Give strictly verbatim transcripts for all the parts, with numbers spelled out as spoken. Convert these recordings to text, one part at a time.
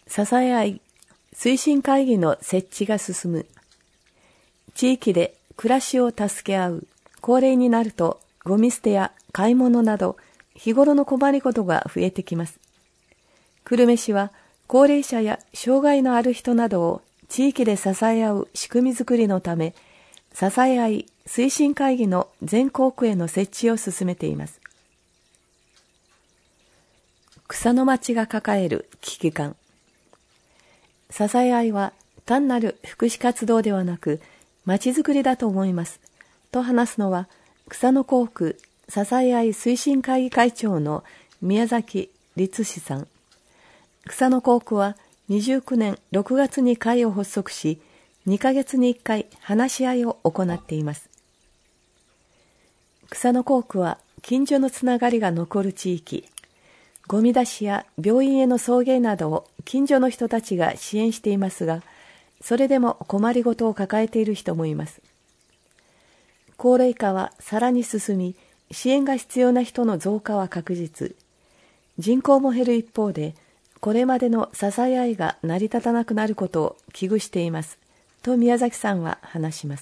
支え合い推進会議の設置が進む。地域で暮らしを助け合う。高齢になるとゴミ捨てや買い物など日頃の困りごとが増えてきます。久留米市は高齢者や障害のある人などを地域で支え合う仕組みづくりのため、支え合い推進会議の全国区への設置を進めています。草の町が抱える危機感。支え合いは単なる福祉活動ではなく、町づくりだと思います。と話すのは、草野校区支え合い推進会議会長の宮崎律史さん。草野校区はにじゅうきゅうねんろくがつに会を発足し、にかげつにいっかい話し合いを行っています。草野校区は近所のつながりが残る地域、ゴミ出しや病院への送迎などを近所の人たちが支援していますが、それでも困りごとを抱えている人もいます。高齢化はさらに進み、支援が必要な人の増加は確実。人口も減る一方で、これまでの支え合いが成り立たなくなることを危惧しています。と宮崎さんは話します。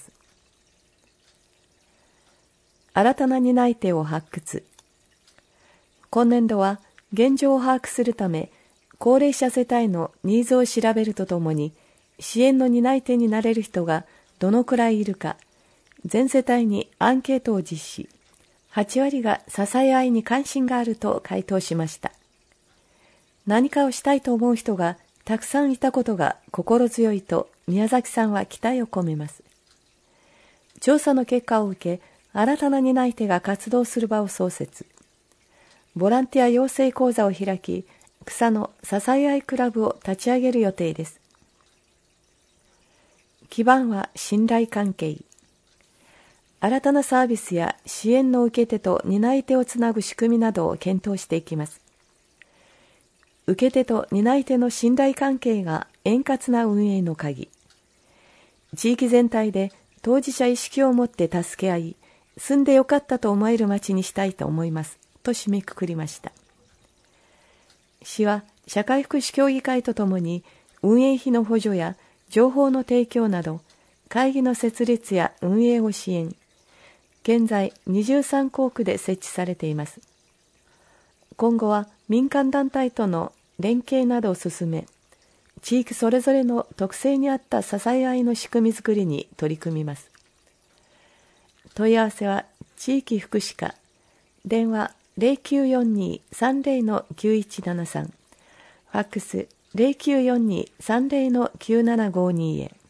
新たな担い手を発掘。今年度は現状を把握するため、高齢者世帯のニーズを調べるとともに、支援の担い手になれる人がどのくらいいるか、全世帯にアンケートを実施。はちわりが支え合いに関心があると回答しました。何かをしたいと思う人がたくさんいたことが心強いと宮崎さんは期待を込めます。調査の結果を受け、新たな担い手が活動する場を創設。ボランティア養成講座を開き、草の支え合いクラブを立ち上げる予定です。基盤は信頼関係。新たなサービスや支援の受け手と担い手をつなぐ仕組みなどを検討していきます。受け手と担い手の信頼関係が円滑な運営の鍵。地域全体で当事者意識を持って助け合い、住んでよかったと思える町にしたいと思います。と締めくくりました。市は社会福祉協議会とともに運営費の補助や情報の提供など会議の設立や運営を支援。現在にじゅうさんこうくで設置されています。今後は民間団体との連携などを進め、地域それぞれの特性に合った支え合いの仕組みづくりに取り組みます。問い合わせは地域福祉課、電話 ゼロきゅうよんに さんゼロ のきゅういちななさん、ファックス ゼロきゅうよんに さんゼロ のきゅうななごに へ。